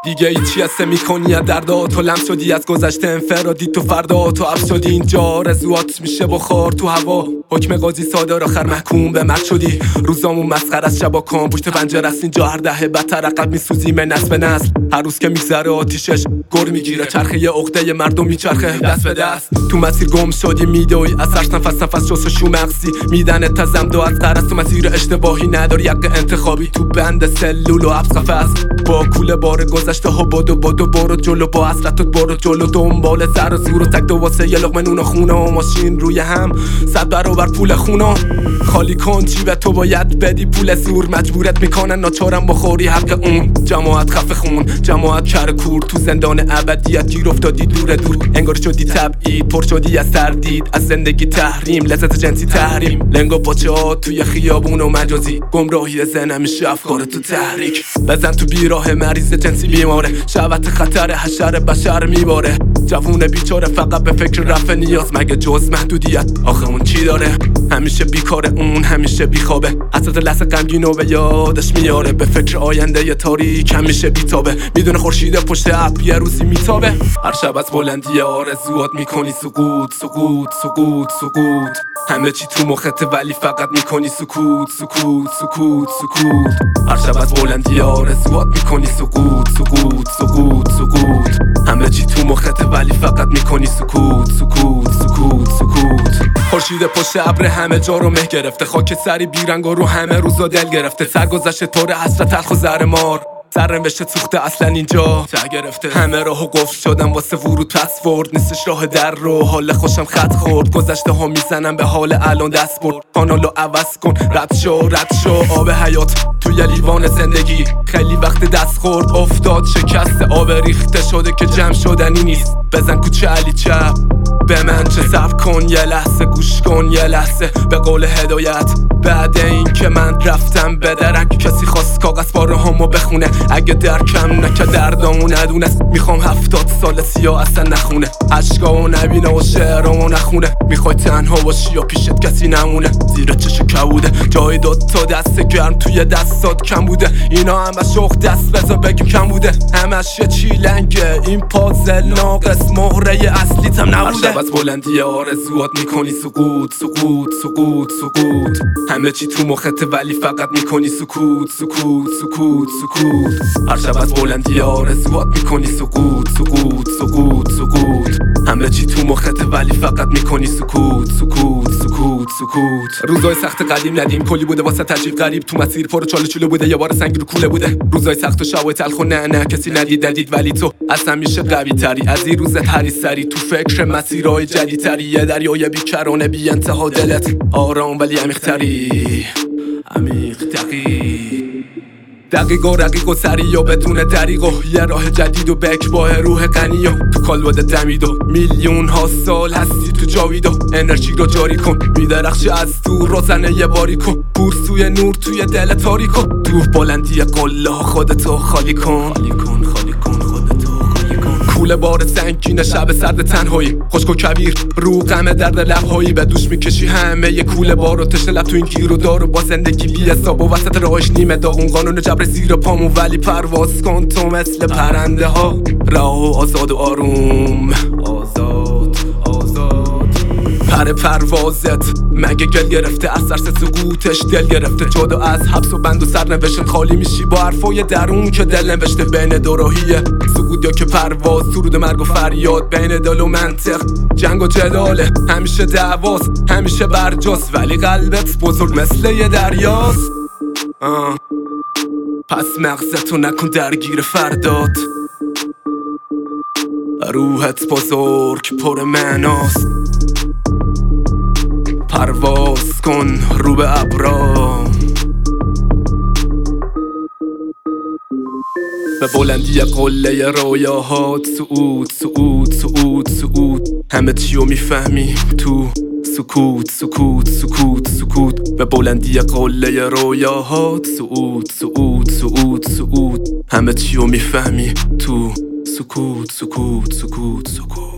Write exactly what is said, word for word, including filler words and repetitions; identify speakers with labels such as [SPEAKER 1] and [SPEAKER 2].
[SPEAKER 1] دیگه ایچی هسته میکنی از دردات تو لمس شدی از گذشته انفرادی تو فردا تو عبس شدی اینجا آرزوات میشه بخار تو هوا حکم قاضی صادر آخر محکوم به مرگ شدی روزامون مسخره از شبا کام پشت پنجره است اینجا هر دهه بدتر عقب میسوزی من نسل به نسل هر روز که میگذره آتیشش گر میگیره چرخه یه عقده مردم میچرخه دست به دست تو مسیر گم شدی میدوی اثرش نفس نفس جس و شو مغزی میدن تزم دو از قرص تو مسیر اشتباهی نداری حق انتخابی تو بند سلول و عبس قفس با کوله بار گذشته ها بدو بدو برو جلو با حسرتت برو جلو دنبال سر و زور و تک دو واسه یه لقمه نون و خونه و ماشین روی هم صد برابر پول خونه خالی کن جیب تو باید بدی پول زور مجبورت میکنن ناچارم بخوری حق اون جماعت خفه خون جماعت کر کور تو زندان ابدیت گیر افتادی دور دور انگار شدی تبعید پر شدی از تردید از زندگی تحریم لذت جنسی تحریم لنگو پاچه ها توی خیابون و مجازی گمراهی ذهن میشه افکار تو تحریک بزن تو بیراه مریض جنسی بیماره شهوت خطر حشر بشر میباره جوون بیچاره فقط به فکر رفع نیاز مگه جز محدودیت آخه اون چی داره همیشه بیکاره اون همیشه بیخوابه حسرت لحظه غمگینو به یادش میاره به فکر آینده ی تاریک همیشه بیتابه میدونه خورشید پشت ابر یه روزی میتابه هر شب از بلندی آرزوات میکنی سقوط سقوط سقوط سقوط همه چی تو مخت ولی فقط میکنی سکوت سکوت سکوت سکوت هر شب از بلندی آرزوات میکنی سقوط سقوط سقوط سقوط همه چی تو مخت ولی فقط میکنی سکوت سکوت سکوت سکوت خورشید پشت ابر همه جا رو مه گرفته خاک سری بیرنگ رو همه روزا دل گرفته سرگذشت طور حسرت تلخ و زهر مار سرنوشت سوخته اصلا اینجا ته گرفته همه راهو قفل شدم واسه ورود پسورد نیستش راه در رو حال خوشم خط خورد گذشته ها میزنم به حال الان دست برد کانالو عوض کن رد شو رد شو آب حیات توی لیوان زندگی خیلی وقت دست خورد افتاد شکست آب ریخته شده که جمع شدنی نیست بزن کوچه علی چپ به من چه صبر کن یه لحظه گوش کن یه لحظه به قول هدایت بعد این که من رفتم به درک کسی خواست کاغذ باره همو بخونه اگه درکم نکه دردامو ندونست میخوام هفتاد سال سیاه اصلا نخونه عشقامو نبینه و شعرامو نخونه میخوای تنها باشی یا پیشت کسی نمونه زیر چش کبوده جای داد تا دست گرم توی دستات کم بوده اینا همش شخ دست بزا بگیم کم بوده همش یه چیلنگه این پازل ناقص مهره اصلیتم نبوده از بلندی آرزوات میکنی سقوط سقوط سقوط سقوط همه چی تو مخت ولی فقط میکنی سکوت سکوت سکوت سکوت هر شب از بلندی آرزوات میکنی سقوط سقوط سقوط سقوط همه چی تو مخت ولی فقط میکنی سکوت سکوت سکوت سکوت روزای سخت قدیم ندیم کلی بوده واسه تجیب غریب تو مسیر پر چاله چوله بوده یه بار سنگ رو کوله بوده روزای سخت و شبای تلخ و نه نه کسی ندید ندید ولی تو از همیشه قوی تری از این روز هری سری تو فکر مسیرهای جدیدتری یه دریای بیکرانه بی انتها دلت آرام ولی عمیق تری عمیق دقیق دقیق و رقیق و سریع و بدون دریق و یه راه جدید و بکباه روح غنی و تو کالبد دمید و میلیون ها سال هستی تو جاوید و انرژی رو جاری کن میدرخشی از دور روزنه یه باری کن بورسوی نور توی دل تاریک و تو بلندی قله خودتو خالی کن خالی کن خالی کن کوله بار سنگین شب سرد تنهایی خشک و کویر رو غم درد لبهایی به دوش میکشی همه یه کوله بار و تشنه لب تو این گیر و دار و با زندگی بی حساب و وسط راهش نیمه داغون قانون جبر زیر پامون ولی پرواز کن تو مثل پرنده ها راه و آزاد و آروم آزاد آزاد پر پروازت مگه گل گرفته از سرس سقوطش دل گرفته جدا از حبس و بند و سرنوشت خالی میشی با حرفای درون که دل نوشته بین دوراهیه سقوط یا که پرواز سرود مرگ و فریاد بین دل و منطق جنگ و جداله همیشه دعواست همیشه برجاست ولی قلبت بزرگ مثل یه دریاست آه. پس مغزتو نکن درگیر فردات روحت بزرگ پر معناست پرواز کن رو به ابرا به بلندی قله رویاهات صعود صعود صعود صعود همه چیو میفهمی تو سکوت سکوت سکوت سکوت به بلندی قله رویاهات صعود صعود صعود صعود همه چیو میفهمی تو سکوت سکوت سکوت سکوت